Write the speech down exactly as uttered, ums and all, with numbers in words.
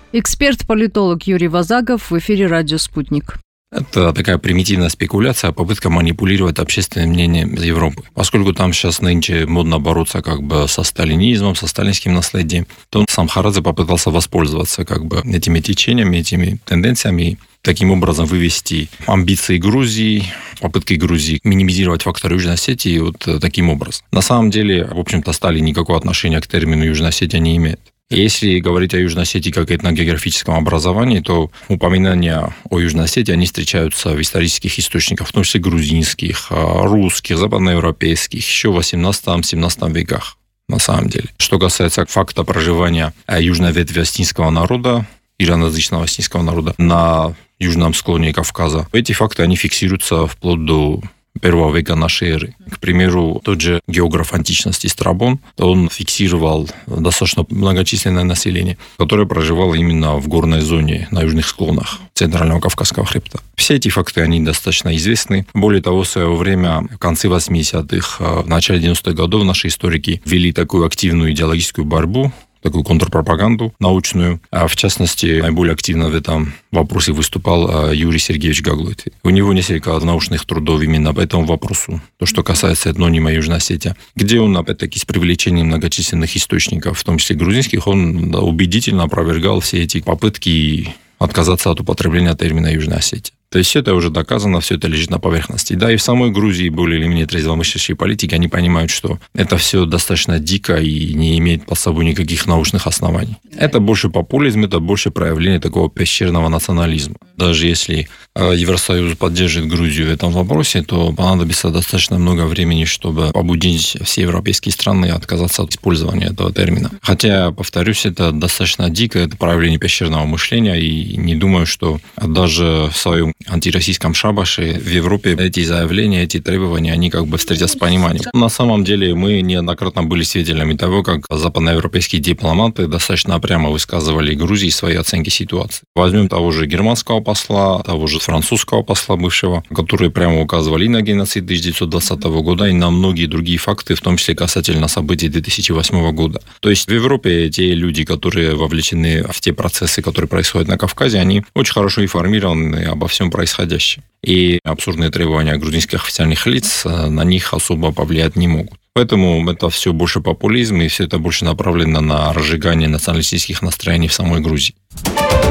Эксперт-политолог Юрий Вазагов в эфире «Радио Спутник». Это такая примитивная спекуляция, попытка манипулировать общественным мнением Европы. Поскольку там сейчас нынче модно бороться как бы со сталинизмом, со сталинским наследием, то сам Харадзе попытался воспользоваться как бы этими течениями, этими тенденциями, таким образом вывести амбиции Грузии, попытки Грузии минимизировать фактор Южной Осетии вот таким образом. На самом деле, в общем-то, Сталин никакого отношения к термину Южная Осетия не имеет. Если говорить о Южной Осетии как этногеографическом образовании, то упоминания о Южной Осетии, они встречаются в исторических источниках, в том числе грузинских, русских, западноевропейских, еще в восемнадцатом-семнадцатом веках, на самом деле. Что касается факта проживания южной ветви остинского народа, ираноязычного остинского народа на южном склоне Кавказа, эти факты, они фиксируются вплоть до первого века нашей эры. К примеру, тот же географ античности Страбон, он фиксировал достаточно многочисленное население, которое проживало именно в горной зоне, на южных склонах Центрального Кавказского хребта. Все эти факты, они достаточно известны. Более того, в свое время, в конце восьмидесятых, в начале девяностых годов наши историки вели такую активную идеологическую борьбу, такую контрпропаганду научную. А в частности, наиболее активно в этом вопросе выступал Юрий Сергеевич Гаглойт. У него несколько научных трудов именно по этому вопросу, то, что касается этнонима Южной Осетии, где он, опять-таки, с привлечением многочисленных источников, в том числе грузинских, он убедительно опровергал все эти попытки отказаться от употребления термина Южная Осетия. То есть все это уже доказано, все это лежит на поверхности. Да, и в самой Грузии более или менее трезвомыслящие политики, они понимают, что это все достаточно дико и не имеет под собой никаких научных оснований. Это больше популизм, это больше проявление такого пещерного национализма. Даже если Евросоюз поддержит Грузию в этом вопросе, то понадобится достаточно много времени, чтобы побудить все европейские страны отказаться от использования этого термина. Хотя, повторюсь, это достаточно дико, это проявление пещерного мышления, и не думаю, что даже в своем антироссийском шабаше в Европе эти заявления, эти требования, они как бы встретятся с пониманием. На самом деле мы неоднократно были свидетелями того, как западноевропейские дипломаты достаточно прямо высказывали Грузии свои оценки ситуации. Возьмем того же германского посла, того же французского посла бывшего, которые прямо указывали и на геноцид тысяча девятьсот двадцатого года, и на многие другие факты, в том числе касательно событий две тысячи восьмого года. То есть в Европе те люди, которые вовлечены в те процессы, которые происходят на Кавказе, они очень хорошо информированы обо всем происходящем. И абсурдные требования грузинских официальных лиц на них особо повлиять не могут. Поэтому это все больше популизм, и все это больше направлено на разжигание националистических настроений в самой Грузии.